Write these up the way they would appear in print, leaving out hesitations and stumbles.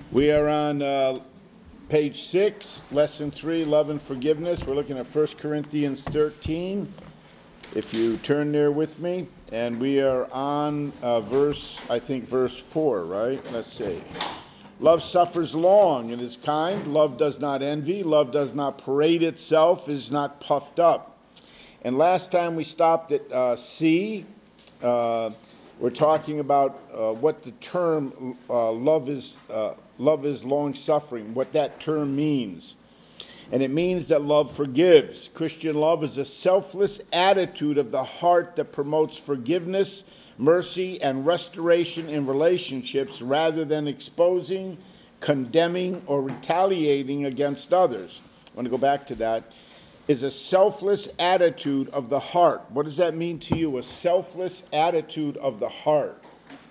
We are on page 6, lesson 3, love and forgiveness. We're looking at 1 Corinthians 13. If you turn there with me, and we are on verse 4, right? Let's see. Love suffers long and is kind. Love does not envy. Love does not parade itself, is not puffed up. And last time we stopped at C. We're talking about what the term love is long-suffering, what that term means. And it means that love forgives. Christian love is a selfless attitude of the heart that promotes forgiveness, mercy, and restoration in relationships rather than exposing, condemning, or retaliating against others. I want to go back to that. Is a selfless attitude of the heart. What does that mean to you? A selfless attitude of the heart.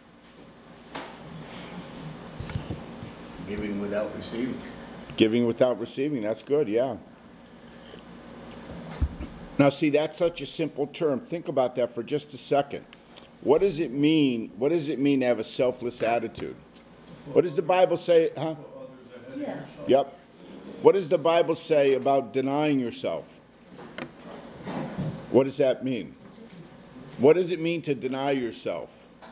Giving without receiving. Giving without receiving. That's good, yeah. Now, see, that's such a simple term. Think about that for just a second. What does it mean? What does it mean to have a selfless attitude? What does the Bible say? Huh? Yeah. Yep. What does the Bible say about denying yourself? What does that mean? What does it mean to deny yourself?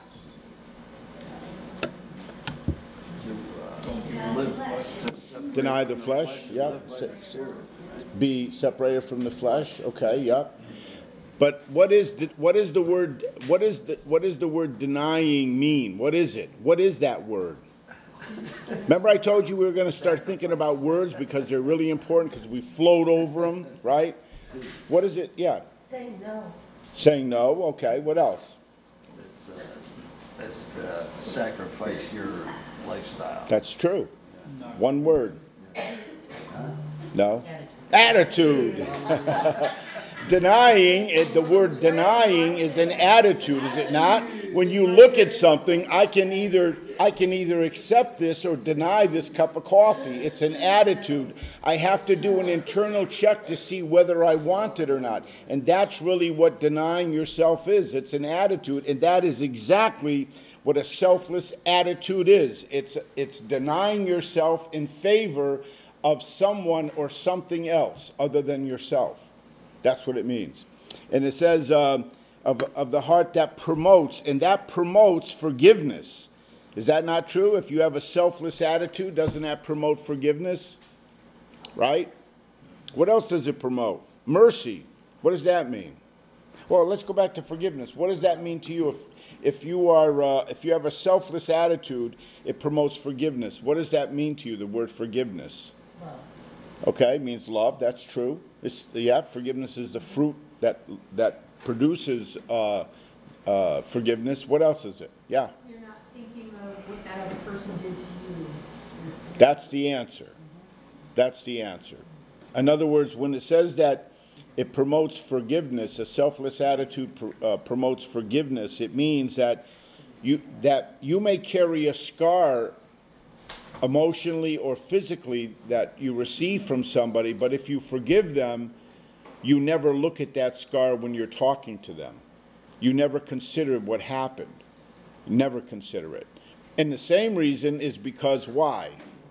Deny the flesh, yep. Be separated from the flesh, okay, yep. But what is the word denying mean? What is it? What is that word? Remember I told you we were going to start thinking about words because they're really important because we float over them, right? What is it? Yeah. Saying no. Saying no, okay. What else? It's sacrifice your lifestyle. That's true. One word. No? Attitude. Denying, the word denying is an attitude, is it not? When you look at something, I can either accept this or deny this cup of coffee. It's an attitude. I have to do an internal check to see whether I want it or not. And that's really what denying yourself is. It's an attitude, and that is exactly what a selfless attitude is. It's denying yourself in favor of someone or something else other than yourself. That's what it means. And it says of the heart that promotes, and that promotes forgiveness. Is that not true? If you have a selfless attitude, doesn't that promote forgiveness? Right? What else does it promote? Mercy. What does that mean? Well, let's go back to forgiveness. What does that mean to you? If you have a selfless attitude, it promotes forgiveness. What does that mean to you, the word forgiveness? Love. Okay, it means love. That's true. Forgiveness is the fruit that produces forgiveness. What else is it? Yeah. You're not thinking of what that other person did to you. That's the answer. That's the answer. In other words, when it says that it promotes forgiveness, a selfless attitude promotes forgiveness, it means that you may carry a scar emotionally or physically that you receive from somebody, but if you forgive them, you never look at that scar when you're talking to them. You never consider what happened. You never consider it. And the same reason is because why?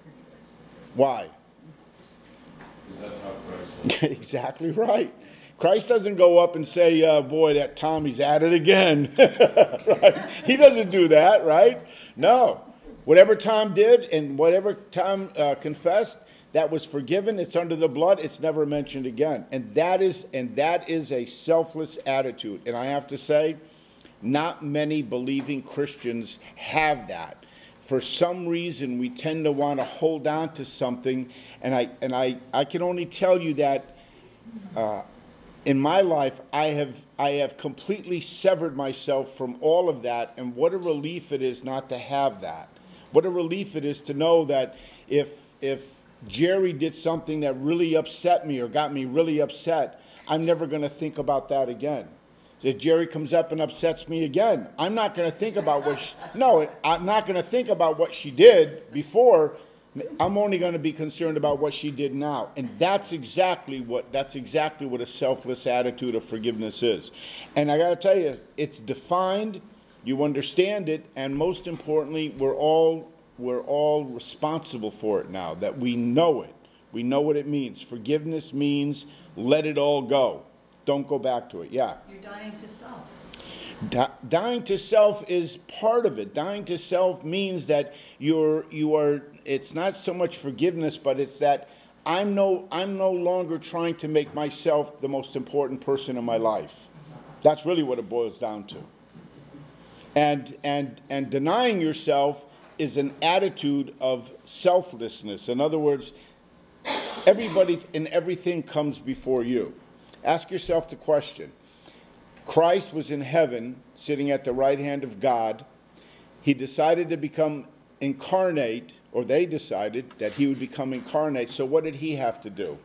Why? Because that's how Christ was. Exactly right. Christ doesn't go up and say, boy, that Tommy's at it again. Right? He doesn't do that, right? No. Whatever Tom did and whatever Tom confessed, that was forgiven. It's under the blood. It's never mentioned again. And that is a selfless attitude. And I have to say, not many believing Christians have that. For some reason, we tend to want to hold on to something. And I can only tell you that in my life, I have completely severed myself from all of that. And what a relief it is not to have that. What a relief it is to know that if Jerry did something that really upset me or got me really upset, I'm never going to think about that again. If Jerry comes up and upsets me again, I'm not going to think about I'm not going to think about what she did before. I'm only going to be concerned about what she did now. And that's exactly what a selfless attitude of forgiveness is. And I got to tell you, it's defined, you understand it, and most importantly, we're all we're all responsible for it now, that we know it. We know what it means. Forgiveness means let it all go. Don't go back to it. Yeah. You're dying to self. Dying to self is part of it. Dying to self means that you are. It's not so much forgiveness, but it's that I'm no longer trying to make myself the most important person in my life. That's really what it boils down to. And denying yourself is an attitude of selflessness. In other words, everybody and everything comes before you. Ask yourself the question. Christ was in heaven, sitting at the right hand of God. He decided to become incarnate, or they decided that he would become incarnate. So what did he have to do?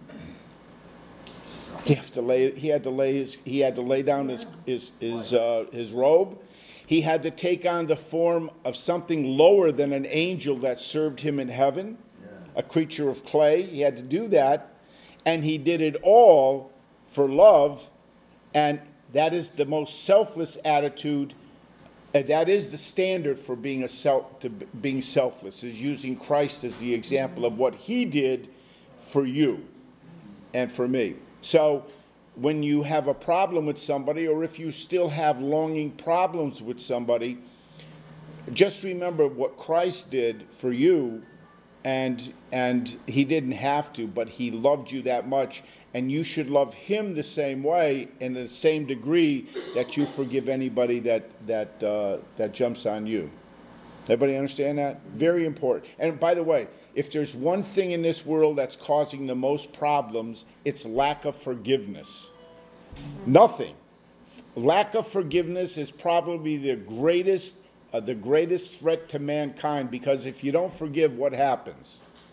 He had to lay down his robe. He had to take on the form of something lower than an angel that served him in heaven, a creature of clay. He had to do that, and he did it all for love, and that is the most selfless attitude. And that is the standard for being being selfless, is using Christ as the example of what he did for you and for me. So when you have a problem with somebody, or if you still have longing problems with somebody, just remember what Christ did for you, and he didn't have to, but he loved you that much. And you should love him the same way, in the same degree that you forgive anybody that jumps on you. Everybody understand that? Very important. And by the way, if there's one thing in this world that's causing the most problems, it's lack of forgiveness. Nothing. Lack of forgiveness is probably the greatest threat to mankind, because if you don't forgive, what happens?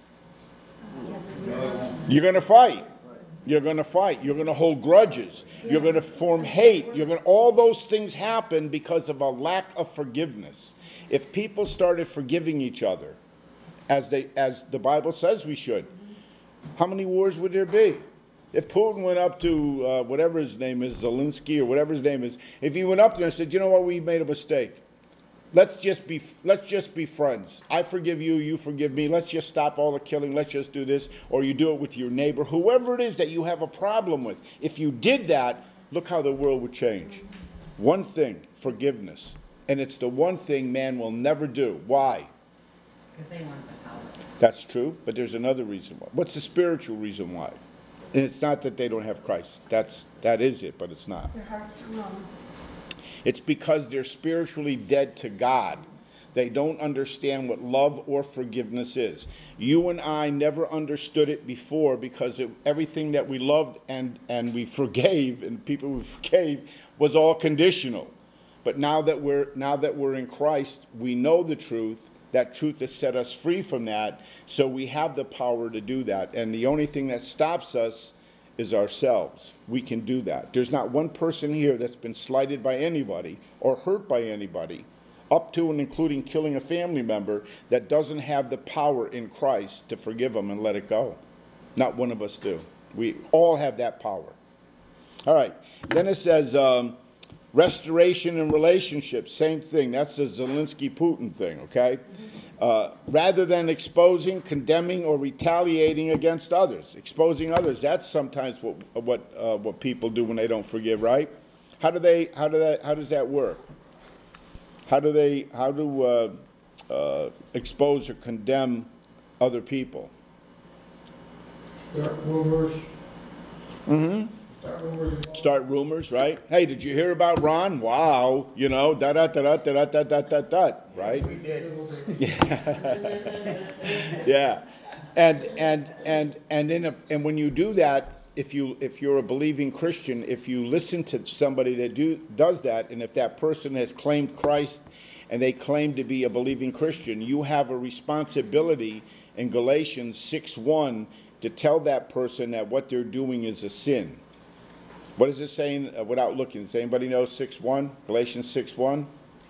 You're going to fight. You're going to fight. You're going to hold grudges. You're going to form hate. All those things happen because of a lack of forgiveness. If people started forgiving each other, as the Bible says we should, how many wars would there be? If Putin went up to whatever his name is, Zelensky or whatever his name is, if he went up there and said, "You know what? We made a mistake. Let's just be friends. I forgive you, you forgive me. Let's just stop all the killing. Let's just do this." Or you do it with your neighbor, whoever it is that you have a problem with. If you did that, look how the world would change. One thing, forgiveness. And it's the one thing man will never do. Why? Because they want the power. That's true, but there's another reason why. What's the spiritual reason why? And it's not that they don't have Christ. That is it, but it's not. Their hearts are wrong. It's because they're spiritually dead to God. They don't understand what love or forgiveness is. You and I never understood it before, because everything that we loved and we forgave, and people we forgave, was all conditional. But now that we're in Christ, we know the truth. That truth has set us free from that, so we have the power to do that. And the only thing that stops us is ourselves. We can do that. There's not one person here that's been slighted by anybody or hurt by anybody, up to and including killing a family member, that doesn't have the power in Christ to forgive them and let it go. Not one of us do. We all have that power. All right. Then it says restoration in relationships. Same thing. That's the Zelensky-Putin thing, okay? Rather than exposing, condemning, or retaliating against others. Exposing others, that's sometimes what people do when they don't forgive, right? How does that work? How do expose or condemn other people? Start rumors. Mm-hmm. Start rumors, right? Hey, did you hear about Ron? Wow, right? We did. Yeah, and when you do that, if you're a believing Christian, if you listen to somebody that does that, and if that person has claimed Christ and they claim to be a believing Christian, you have a responsibility in Galatians 6:1 to tell that person that what they're doing is a sin. What is it saying without looking? Does anybody know 6:1? Galatians 6:1?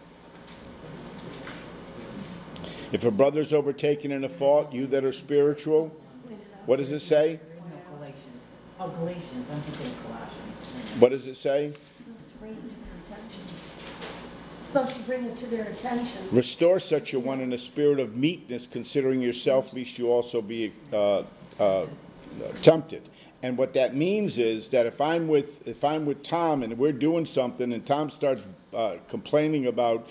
If a brother's overtaken in a fault, you that are spiritual, what does it say? No, Galatians. Oh, Galatians. I'm thinking Colossians. What does it say? It's supposed to rain to protect you. It's supposed to bring it to their attention. Restore such a one in a spirit of meekness, considering yourself, lest you also be tempted. And what that means is that if I'm with Tom and we're doing something, and Tom starts complaining about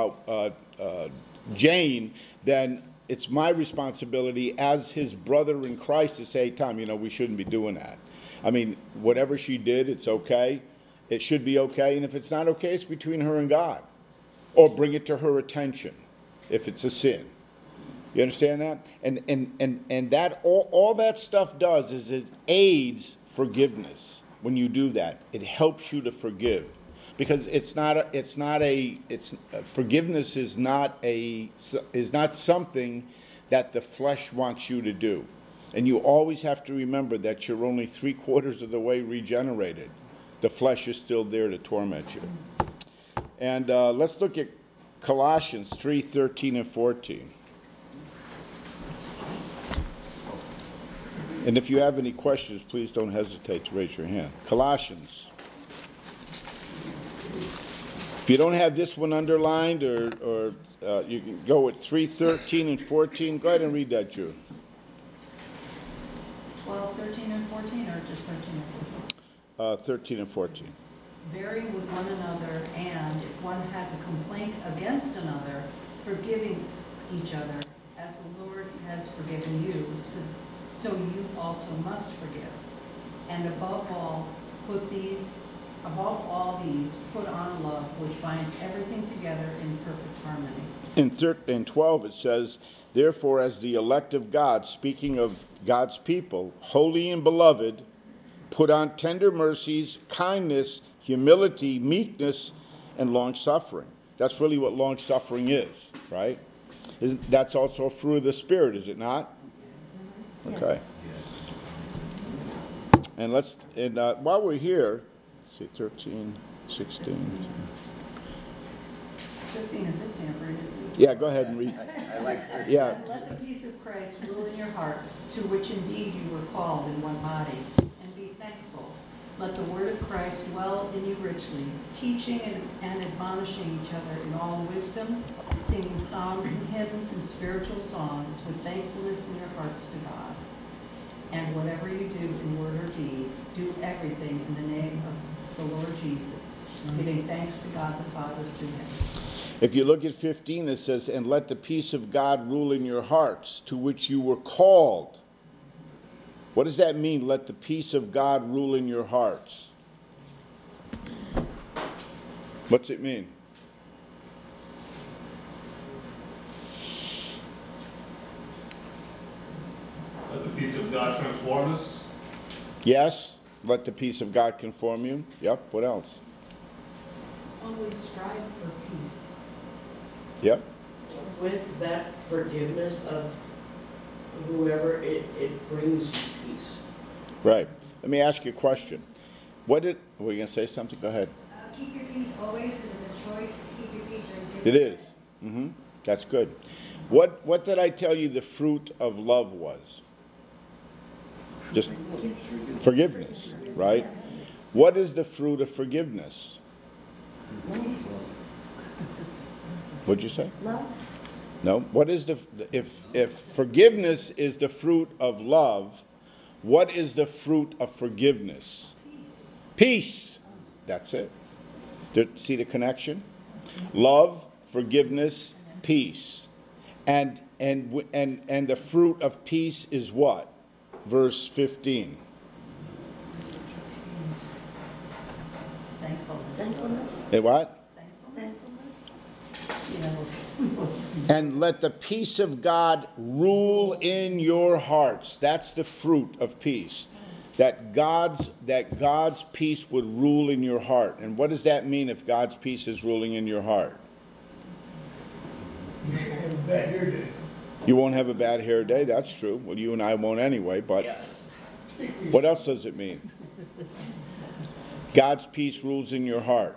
Jane, then it's my responsibility as his brother in Christ to say, Tom, we shouldn't be doing that. I mean, whatever she did, it's okay. It should be okay. And if it's not okay, it's between her and God. Or bring it to her attention if it's a sin. You understand that? And that all that stuff does is it aids forgiveness. When you do that, it helps you to forgive. Because forgiveness is not something that the flesh wants you to do. And you always have to remember that you're only 3/4 of the way regenerated. The flesh is still there to torment you. And let's look at Colossians 3:13 and 14. And if you have any questions, please don't hesitate to raise your hand. Colossians. If you don't have this one underlined, or you can go with 3:13 and 14. Go ahead and read that, Jude. 12, 13, and 14, or just 13 and 14? 13 and 14. Bearing with one another, and if one has a complaint against another, forgiving each other, as the Lord has forgiven you, so you also must forgive. And above all these, put on love, which binds everything together in perfect harmony. In 12 it says, therefore, as the elect of God, speaking of God's people, holy and beloved, put on tender mercies, kindness, humility, meekness, and long-suffering. That's really what long-suffering is, right? That's also a fruit of the Spirit, is it not? Okay. And while we're here, let's see, 13, 16. 15 and 16 are pretty good too. Yeah, go ahead and read. I like Yeah. And let the peace of Christ rule in your hearts, to which indeed you were called in one body, and be thankful. Let the word of Christ dwell in you richly, teaching and admonishing each other in all wisdom, singing psalms and hymns and spiritual songs with thankfulness in your hearts to God. And whatever you do in word or deed, do everything in the name of the Lord Jesus, giving thanks to God the Father through him. If you look at 15, it says, and let the peace of God rule in your hearts, to which you were called. What does that mean, let the peace of God rule in your hearts? What's it mean? Let the peace of God transform us. Yes, let the peace of God conform you. Yep, what else? Always strive for peace. Yep. With that forgiveness of whoever, it brings you peace. Right. Let me ask you a question. Were you going to say something? Go ahead. Keep your peace always, because it's a choice to keep your peace or give It is. That's good. What did I tell you the fruit of love was? Just forgiveness, right? What is the fruit of forgiveness? What'd you say? love. No. What is if forgiveness is the fruit of love, what is the fruit of forgiveness? Peace. That's it. See the connection? Love, forgiveness, peace. And the fruit of peace is what? Verse 15. Thankfulness. Hey, what? Thankfulness. And let the peace of God rule in your hearts. That's the fruit of peace. That God's peace would rule in your heart. And what does that mean if God's peace is ruling in your heart? You won't have a bad hair day, that's true. Well, you and I won't anyway, but what else does it mean? God's peace rules in your heart.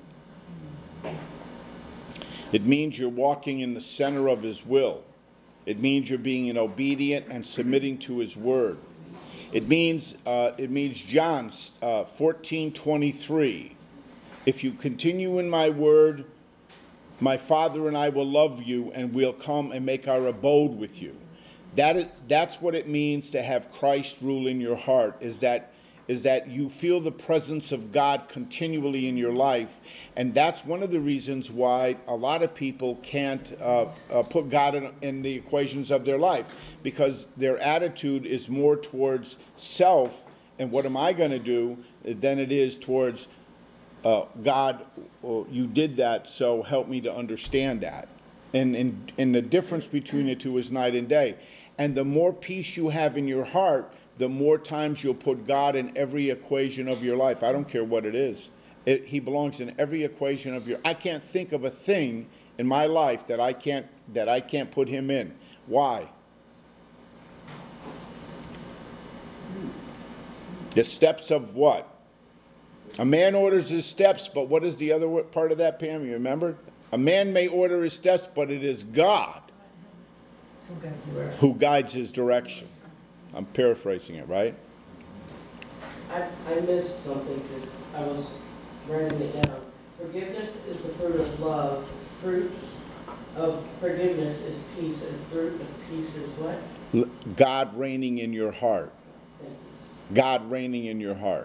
It means you're walking in the center of His will. It means you're being obedient and submitting to His word. It means John 14:23. If you continue in my word, My Father and I will love you, and we'll come and make our abode with you. That's what it means to have Christ rule in your heart, is that you feel the presence of God continually in your life. And that's one of the reasons why a lot of people can't put God in the equations of their life, because their attitude is more towards self and what am I going to do than it is towards God, you did that, so help me to understand that. And the difference between the two is night and day. And the more peace you have in your heart, the more times you'll put God in every equation of your life. I don't care what it is. He belongs in every equation of your. I can't think of a thing in my life that I can't put him in. Why? The steps of what? A man orders his steps, but what is the other part of that, Pam? You remember? A man may order his steps, but it is God who guides his direction. I'm paraphrasing it, right? I missed something because I was writing it down. Forgiveness is the fruit of love. Fruit of forgiveness is peace, and fruit of peace is what? God reigning in your heart. God reigning in your heart.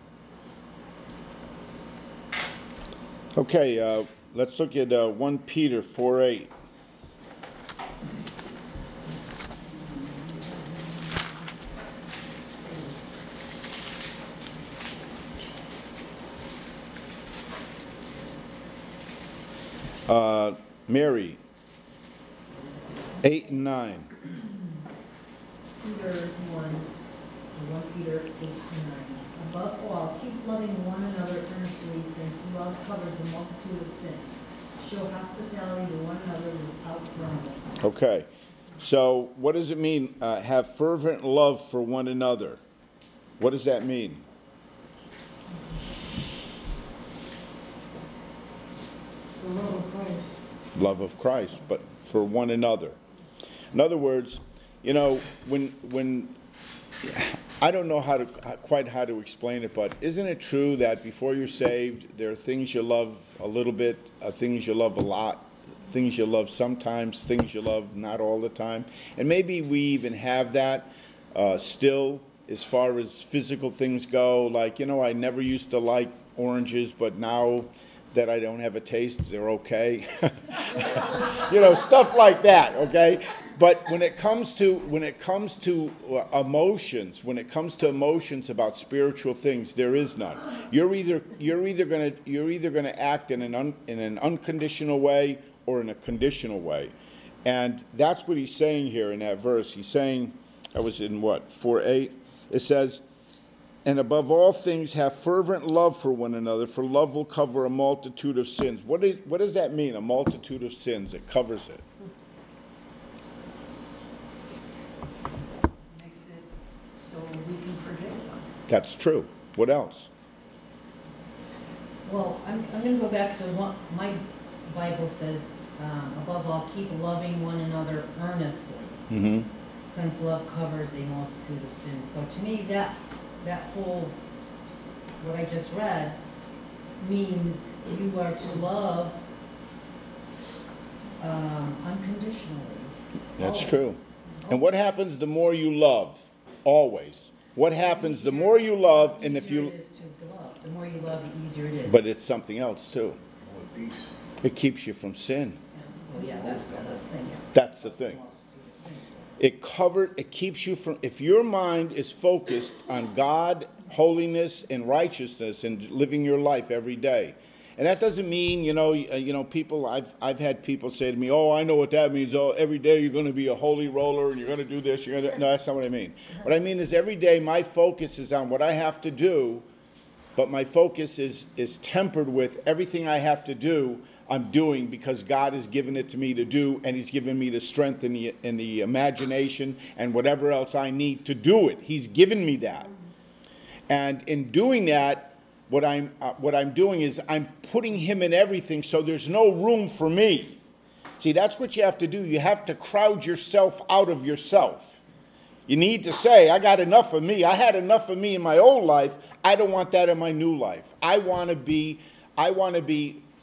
Okay, let's look at 1 Peter 4:8. Mary, 8 and 9. Peter 1 Peter 8-9. Above all, keep loving one another earnestly, since love covers a multitude of sins. Show hospitality to one another without grumbling. Okay, so what does it mean, have fervent love for one another? What does that mean? The love of Christ. Love of Christ, but for one another. In other words, you know, when I don't know quite how to explain it, but isn't it true that before you're saved, there are things you love a little bit, things you love a lot, things you love sometimes, things you love not all the time? And maybe we even have that still as far as physical things go. Like, you know, I never used to like oranges, but now that I don't have a taste, they're okay. You know, stuff like that, okay? But when it comes to emotions about spiritual things, there is none. You're either gonna act in an unconditional way or in a conditional way, and that's what he's saying here in that verse. He's saying, I was in what 4:8. It says, and above all things, have fervent love for one another, for love will cover a multitude of sins. What does that mean? A multitude of sins? It covers it. Makes it so we can forgive them. That's true. What else? Well, I'm going to go back to what my Bible says, above all, keep loving one another earnestly, Mm-hmm. since love covers a multitude of sins. So to me, that whole, what I just read, means you are to love unconditionally. That's Always. true. And what happens the more you love? Always. What happens the more you love, and if you... The easier it is to love. The more you love, the easier it is. But it's something else too. More peace. It keeps you from sin. Well, yeah, that's the other thing, yeah. That's the thing. It keeps you from, if your mind is focused on God, holiness, and righteousness, and living your life every day. And that doesn't mean, people, I've had people say to me, oh, I know what that means. Oh, every day you're going to be a holy roller and you're going to do this. No, that's not what I mean. What I mean is every day my focus is on what I have to do, but my focus is tempered with everything I have to do, I'm doing because God has given it to me to do, and he's given me the strength and the imagination and whatever else I need to do it. He's given me that. And in doing that, what I'm doing is I'm putting him in everything, so there's no room for me. See, that's what you have to do. You have to crowd yourself out of yourself. You need to say, I got enough of me. I had enough of me in my old life. I don't want that in my new life. I want to be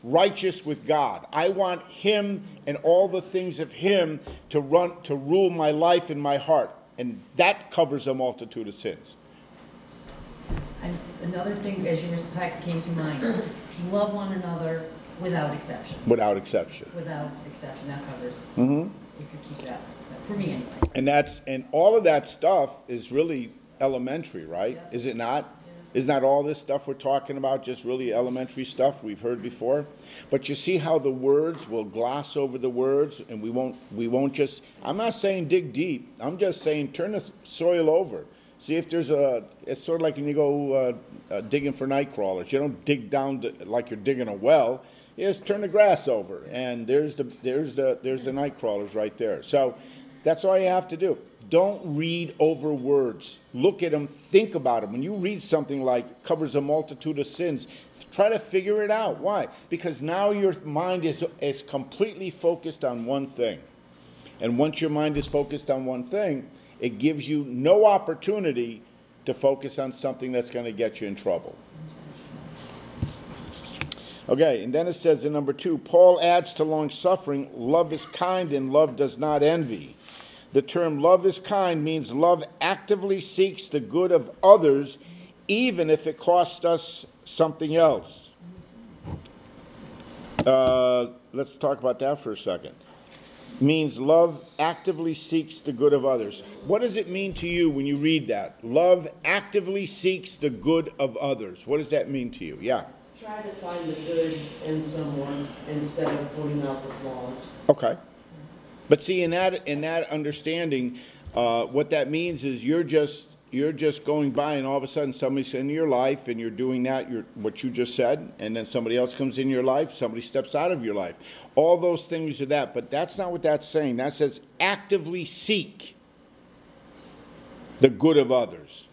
righteous with God. I want him and all the things of him to rule my life and my heart. And that covers a multitude of sins. And another thing, as you were talking, came to mind, love one another without exception. Without exception. Without exception, that covers, Mm-hmm. if you keep that, for me anyway. And all of that stuff is really elementary, right? Yeah. Is it not? Isn't that all this stuff we're talking about just really elementary stuff we've heard before? But you see how the words will gloss over the words, and we won't just, I'm not saying dig deep, I'm just saying turn the soil over. See if there's it's sort of like when you go digging for night crawlers. You don't dig down like you're digging a well. You just turn the grass over, and there's the night crawlers right there. So that's all you have to do. Don't read over words. Look at them, think about them. When you read something like covers a multitude of sins, try to figure it out. Why? Because now your mind is completely focused on one thing. And once your mind is focused on one thing, it gives you no opportunity to focus on something that's going to get you in trouble. Okay, and then it says in number 2, Paul adds to long-suffering, love is kind and love does not envy. The term love is kind means love actively seeks the good of others, even if it costs us something else. Let's talk about that for a second. Means love actively seeks the good of others. What does it mean to you when you read that? Love actively seeks the good of others. What does that mean to you? Yeah. Try to find the good in someone instead of pointing out the flaws. Okay. But see, in that understanding, what that means is you're just going by, and all of a sudden somebody's in your life, and you're doing what you just said, and then somebody else comes in your life, somebody steps out of your life. All those things are that, but that's not what that's saying. That says actively seek the good of others.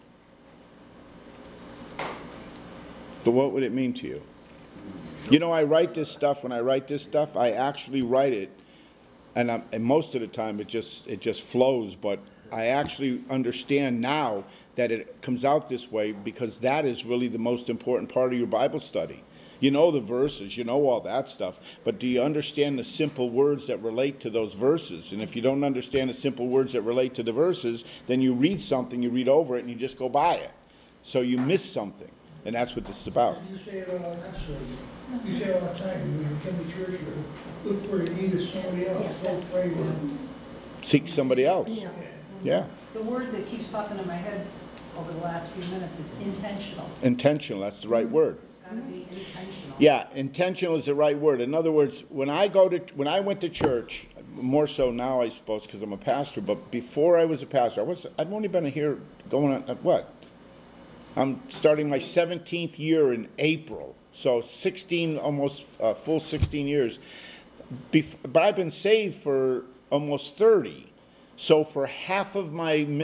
So what would it mean to you? You know, I write this stuff. When I write this stuff, I actually write it. And most of the time it just flows, but I actually understand now that it comes out this way because that is really the most important part of your Bible study. You know the verses, you know all that stuff, but do you understand the simple words that relate to those verses? And if you don't understand the simple words that relate to the verses, then you read something, you read over it, and you just go by it. So you miss something, and that's what this is about. You say it all you say it all the time when you come to church, or look for the need of somebody else, don't pray with them. Seek somebody else. Yeah. The word that keeps popping in my head over the last few minutes is intentional. Intentional, that's the right word. It's got to be intentional. Yeah, intentional is the right word. In other words, when I went to church, more so now I suppose because I'm a pastor, but before I was a pastor, I've only been here going on, what? I'm starting my 17th year in April, so 16, almost full 16 years. But I've been saved for almost 30. So for half of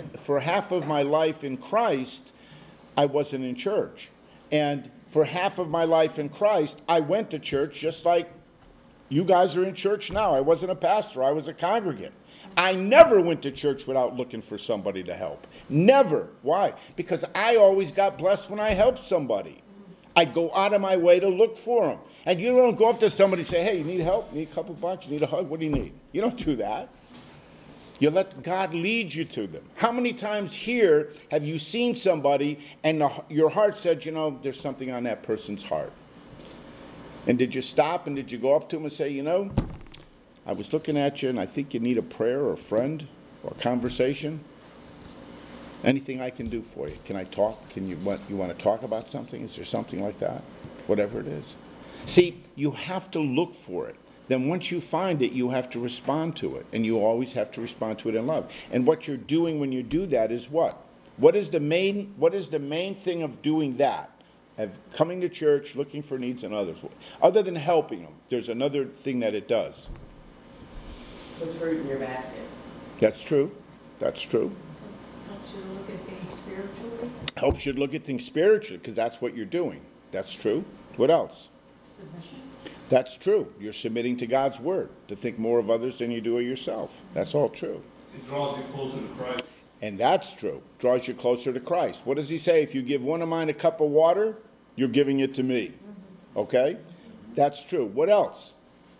my life in Christ, I wasn't in church. And for half of my life in Christ, I went to church just like you guys are in church now. I wasn't a pastor, I was a congregant. I never went to church without looking for somebody to help. Never. Why? Because I always got blessed when I helped somebody. I'd go out of my way to look for them. And you don't go up to somebody and say, hey, you need help? You need a couple bucks? You need a hug? What do you need? You don't do that. You let God lead you to them. How many times here have you seen somebody and your heart said, you know, there's something on that person's heart? And did you stop and did you go up to them and say, you know, I was looking at you and I think you need a prayer or a friend or a conversation? Anything I can do for you? Can I talk? You want to talk about something? Is there something like that? Whatever it is. See, you have to look for it. Then once you find it, you have to respond to it. And you always have to respond to it in love. And what you're doing when you do that is what? What is the main thing of doing that? Of coming to church, looking for needs in others. Other than helping them, there's another thing that it does. Put fruit in your basket. That's true. That's true. Helps you to look at things spiritually. Helps you to look at things spiritually, because that's what you're doing. That's true. What else? Submission. That's true. You're submitting to God's word, to think more of others than you do of yourself. That's all true. It draws you closer to Christ. And that's true. Draws you closer to Christ. What does he say? If you give one of mine a cup of water, you're giving it to me. Okay? That's true. What else?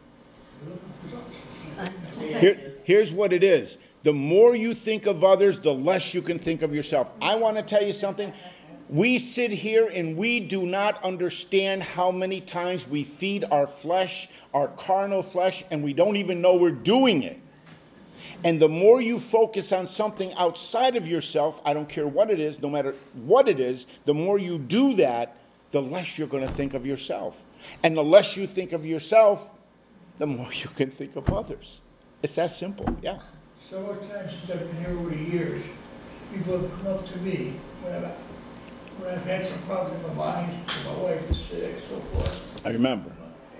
Yeah. Here's what it is. The more you think of others, the less you can think of yourself. I want to tell you something. We sit here and we do not understand how many times we feed our flesh, our carnal flesh, and we don't even know we're doing it. And the more you focus on something outside of yourself, I don't care what it is, no matter what it is, the more you do that, the less you're going to think of yourself. And the less you think of yourself, the more you can think of others. It's that simple, yeah. Several times since I've been here over the years, people have come up to me when I've had some problems in my mind, my wife is sick, so forth. I remember.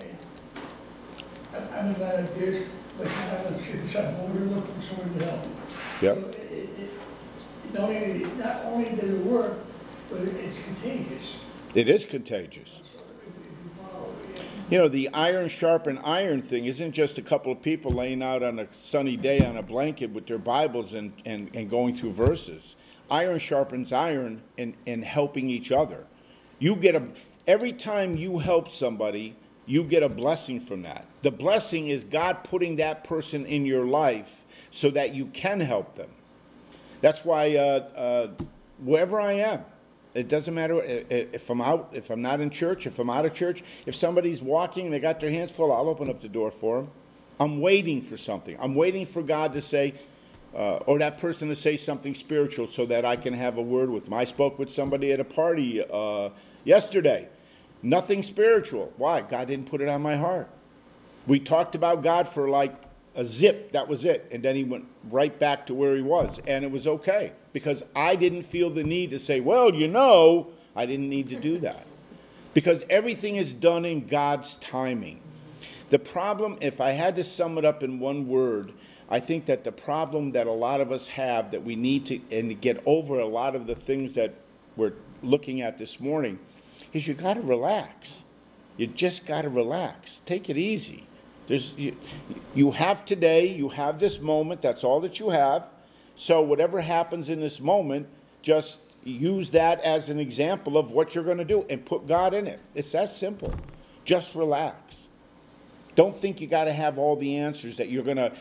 And I'm a guy like this, but I'm a kid, son, overlooking someone to help. Yep. So not only does it work, but it's contagious. It is contagious. You know, the iron sharpen iron thing isn't just a couple of people laying out on a sunny day on a blanket with their Bibles and going through verses. Iron sharpens iron in helping each other. Every time you help somebody, you get a blessing from that. The blessing is God putting that person in your life so that you can help them. That's why wherever I am, it doesn't matter if I'm out, if I'm not in church, if I'm out of church, if somebody's walking and they got their hands full, I'll open up the door for them. I'm waiting for something. I'm waiting for God to say, or that person to say something spiritual so that I can have a word with them. I spoke with somebody at a party yesterday. Nothing spiritual. Why? God didn't put it on my heart. We talked about God for like a zip, that was it. And then he went right back to where he was. And it was okay. Because I didn't feel the need to say, well, you know, I didn't need to do that. Because everything is done in God's timing. The problem, if I had to sum it up in one word, I think that the problem that a lot of us have that we need to get over a lot of the things that we're looking at this morning is you got to relax. You just got to relax. Take it easy. You have today, you have this moment, that's all that you have. So whatever happens in this moment, just use that as an example of what you're going to do and put God in it. It's that simple. Just relax. Don't think you got to have all the answers that you're gonna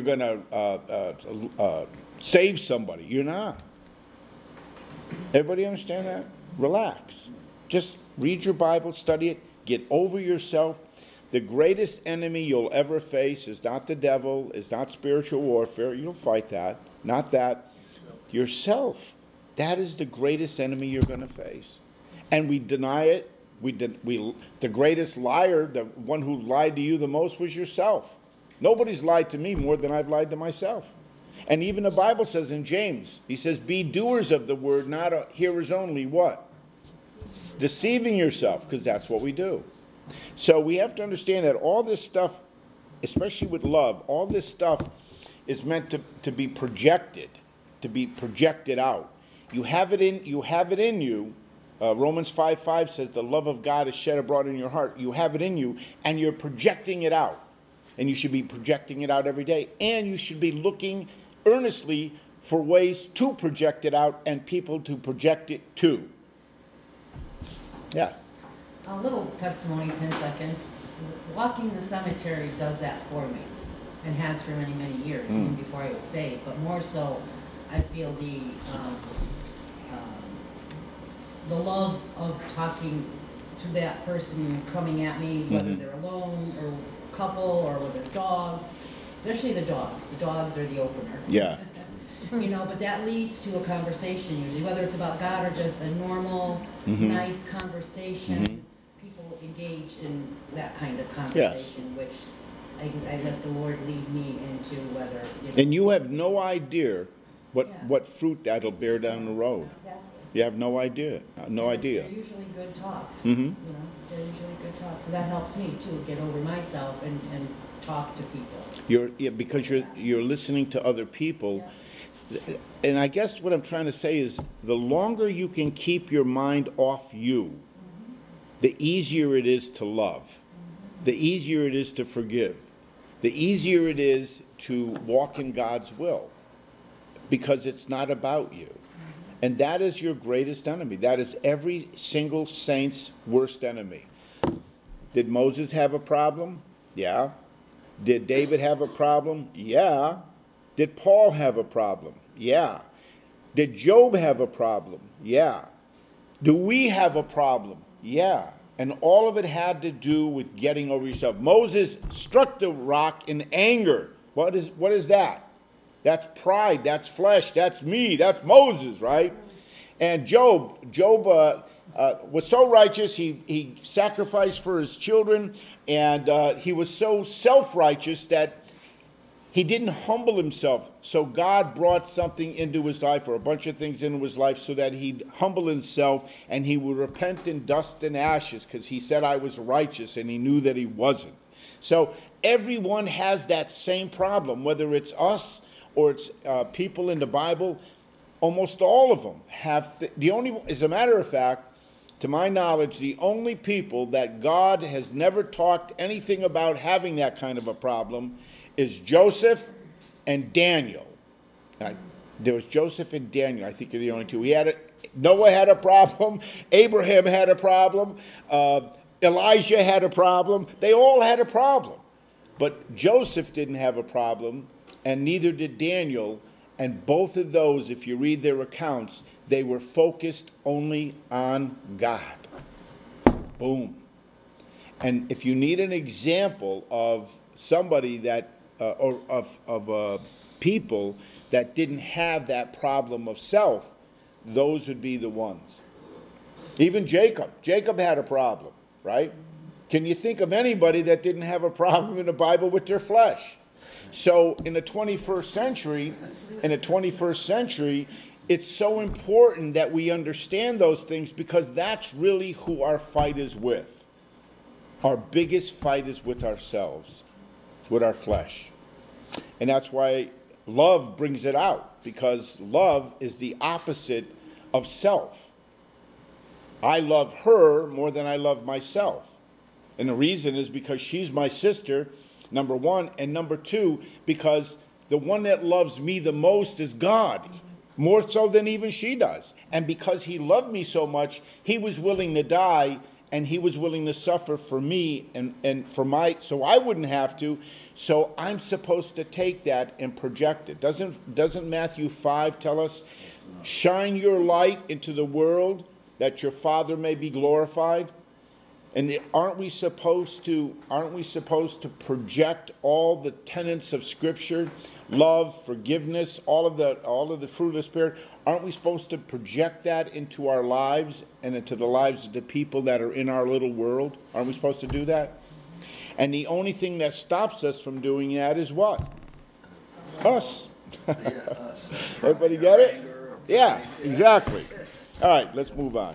save somebody. You're not. Everybody understand that? Relax. Just read your Bible, study it, get over yourself. The greatest enemy you'll ever face is not the devil, is not spiritual warfare. You don't fight that. Not that. Yourself. That is the greatest enemy you're going to face. And we deny it. The greatest liar, the one who lied to you the most was yourself. Nobody's lied to me more than I've lied to myself. And even the Bible says in James, he says, be doers of the word, not hearers only. What? Deceiving yourself, because that's what we do. So we have to understand that all this stuff, especially with love, all this stuff is meant to be projected out. You have it in you. Romans 5:5 says the love of God is shed abroad in your heart. You have it in you, and you're projecting it out. And you should be projecting it out every day. And you should be looking earnestly for ways to project it out and people to project it to. Yeah. A little testimony, 10 seconds. Walking the cemetery does that for me, and has for many, many years, even before I was saved. But more so, I feel the love of talking to that person coming at me, whether they're alone or couple or with their dogs, especially the dogs. The dogs are the opener. Yeah. But that leads to a conversation usually, whether it's about God or just a normal, nice conversation. People engage in that kind of conversation, which I let the Lord lead me into whether. And you have no idea what fruit that'll bear down the road. Exactly. You have no idea. No idea. They're usually good talks. Mm-hmm. They're usually good talks. So that helps me too, get over myself and talk to people. Because you're listening to other people. Yeah. And I guess what I'm trying to say is the longer you can keep your mind off you, the easier it is to love. The easier it is to forgive. The easier it is to walk in God's will. Because it's not about you. And that is your greatest enemy. That is every single saint's worst enemy. Did Moses have a problem? Yeah. Did David have a problem? Yeah. Did Paul have a problem? Yeah. Did Job have a problem? Yeah. Do we have a problem? Yeah. And all of it had to do with getting over yourself. Moses struck the rock in anger. What is that? That's pride. That's flesh. That's me. That's Moses, right? And Job was so righteous, he sacrificed for his children, and he was so self-righteous that he didn't humble himself. So God brought something into his life, or a bunch of things into his life, so that he'd humble himself and he would repent in dust and ashes, because he said, I was righteous, and he knew that he wasn't. So everyone has that same problem, whether it's us or it's people in the Bible. Almost all of them have, as a matter of fact, to my knowledge, the only people that God has never talked anything about having that kind of a problem is Joseph and Daniel. There was Joseph and Daniel. I think they're the only two. Noah had a problem. Abraham had a problem. Elijah had a problem. They all had a problem. But Joseph didn't have a problem, and neither did Daniel. And both of those, if you read their accounts, they were focused only on God. Boom. And if you need an example of somebody that, or of people that didn't have that problem of self, those would be the ones. Even Jacob. Jacob had a problem, right? Can you think of anybody that didn't have a problem in the Bible with their flesh? So in the 21st century, it's so important that we understand those things, because that's really who our fight is with. Our biggest fight is with ourselves, with our flesh. And that's why love brings it out, because love is the opposite of self. I love her more than I love myself. And the reason is because she's my sister, number one, and number two, because the one that loves me the most is God, more so than even she does. And because he loved me so much, he was willing to die, and he was willing to suffer for me and for so I wouldn't have to. So I'm supposed to take that and project it. Doesn't Matthew 5 tell us, shine your light into the world that your Father may be glorified? And aren't we supposed to project all the tenets of Scripture, love, forgiveness, all of the fruit of the Spirit? Aren't we supposed to project that into our lives and into the lives of the people that are in our little world? Aren't we supposed to do that? And the only thing that stops us from doing that is what? Us. Us. Everybody get it? Yeah, exactly. All right, let's move on.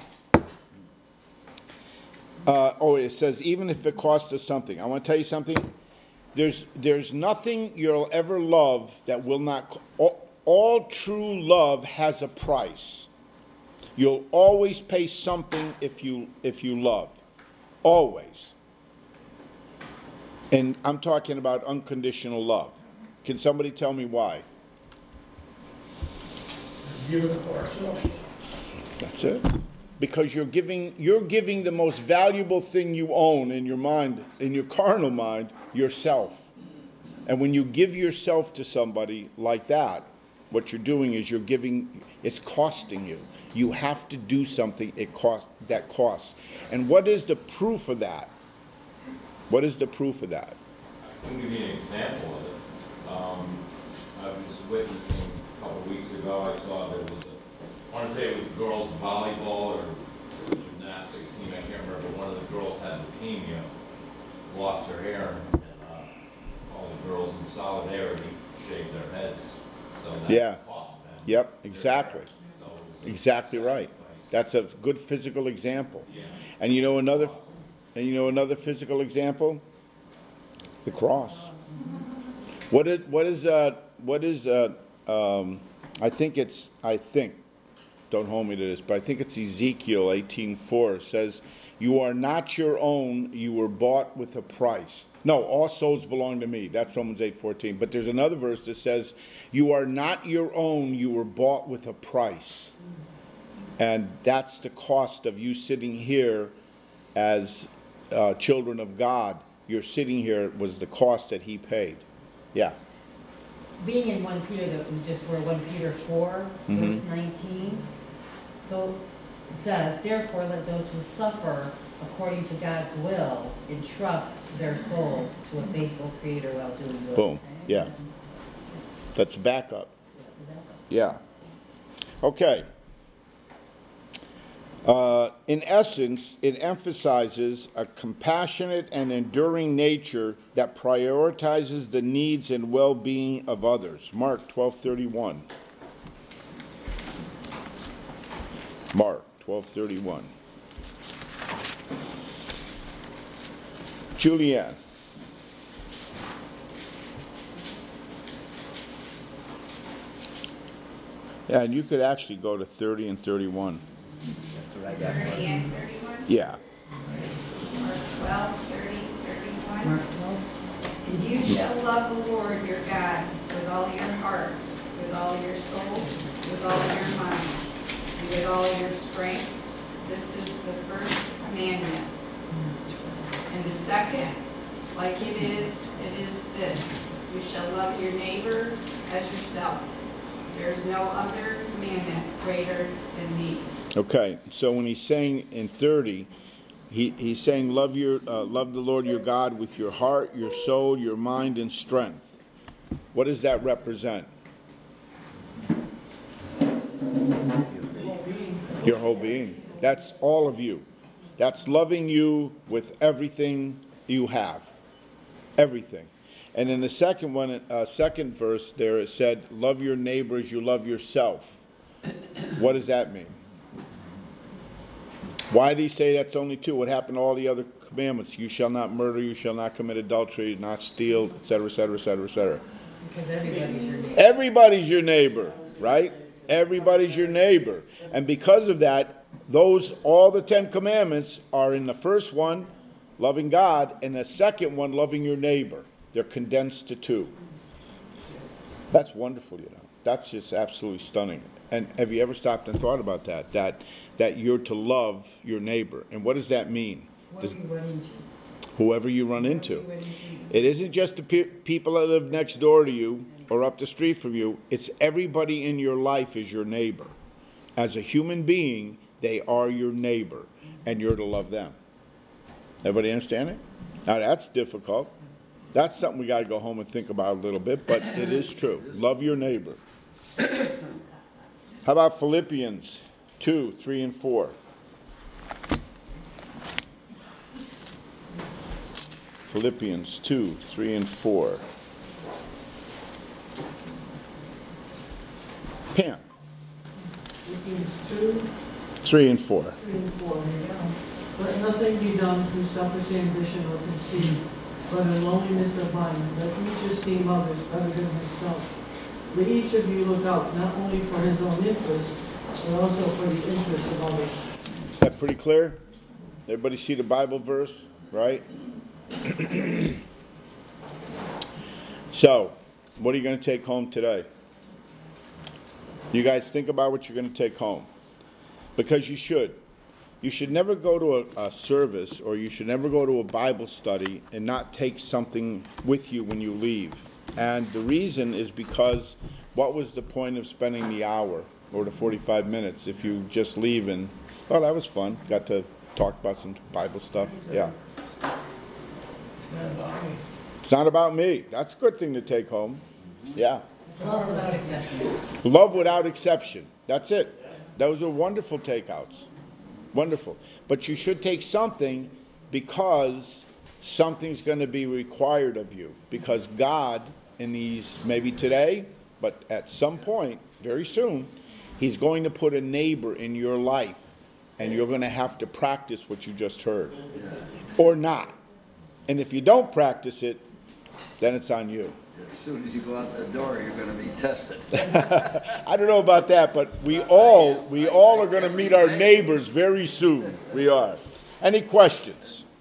It says, even if it costs us something. I want to tell you something. There's nothing you'll ever love that will not... All true love has a price. You'll always pay something if you love. Always. And I'm talking about unconditional love. Can somebody tell me why? Give it to ourselves. That's it. Because you're giving the most valuable thing you own in your mind, in your carnal mind, yourself. And when you give yourself to somebody like that, what you're doing is it's costing you. You have to do something that costs. And what is the proof of that? What is the proof of that? I can give you an example of it. I was witnessing a couple of weeks ago, I saw there was I want to say it was a girls' volleyball or gymnastics team, I can't remember, but one of the girls had leukemia, lost her hair, and all the girls in solidarity shaved their heads. So that cost them. Yep, exactly. So exactly right. That's a good physical example. Yeah. And you know another physical example? The cross. I think, don't hold me to this, but I think it's Ezekiel 18:4 says, you are not your own, you were bought with a price. No, all souls belong to me. That's Romans 8:14. But there's another verse that says, you are not your own, you were bought with a price. And that's the cost of you sitting here as children of God, you're sitting here, was the cost that he paid. Yeah. Being in 1 Peter, that we just were 1 Peter 4, verse 19. So it says, therefore let those who suffer according to God's will entrust their souls to a faithful Creator while doing good. Boom. Yeah. That's backup. Yeah. Okay. In essence, it emphasizes a compassionate and enduring nature that prioritizes the needs and well-being of others. Mark 12:31. Mark 12:31. Julianne. Yeah, and you could actually go to 30 and 31. That's what I got. 30 and 31? Yeah. Mark 12, 30, 31. Mark 12. And you shall love the Lord your God with all your heart, with all your soul, with all your mind, and with all your strength. This is the first commandment. And the second, like it is this. You shall love your neighbor as yourself. There's no other commandment greater than these. Okay, so when he's saying in 30, he's saying love the Lord your God with your heart, your soul, your mind, and strength. What does that represent? Your whole being. That's all of you. That's loving you with everything you have. Everything. And in the second one, second verse there, it said, love your neighbor as you love yourself. What does that mean? Why did he say that's only two? What happened to all the other commandments? You shall not murder, you shall not commit adultery, not steal, etc., etc., etc., etc. Because everybody's your neighbor. Everybody's your neighbor, right? Everybody's your neighbor. And because of that, all the 10 commandments are in the first one, loving God, and the second one, loving your neighbor. They're condensed to 2. That's wonderful, That's just absolutely stunning. And have you ever stopped and thought about that? That you're to love your neighbor. And what does that mean? Whoever you run into. It isn't just the people that live next door to you or up the street from you. It's everybody in your life is your neighbor. As a human being, they are your neighbor, and you're to love them. Everybody understand it? Now that's difficult. That's something we got to go home and think about a little bit, but it is true. Love your neighbor. How about Philippians 2, 3, and 4? Philippians 2, 3, and 4. Pam. Philippians 2, 3 and 4. 3 and 4. Let nothing be done through selfish ambition or conceit, but in loneliness of mind. Let each esteem others better than himself. Let each of you look out not only for his own interest, but also for the interest of others. Is that pretty clear? Everybody see the Bible verse, right? So, what are you going to take home today? You guys think about what you're going to take home. Because you should. You should never go to a service, or you should never go to a Bible study and not take something with you when you leave. And the reason is because what was the point of spending the hour or the 45 minutes if you just leave and, oh, that was fun. Got to talk about some Bible stuff. Yeah. It's not about me. That's a good thing to take home. Yeah. Love without exception. Love without exception. That's it. Those are wonderful takeouts. Wonderful. But you should take something because something's going to be required of you. Because God, in these, maybe today, but at some point, very soon, He's going to put a neighbor in your life. And you're going to have to practice what you just heard. Or not. And if you don't practice it, then it's on you. As soon as you go out the door, you're going to be tested. I don't know about that, but we all are going to meet our neighbors very soon. We are. Any questions?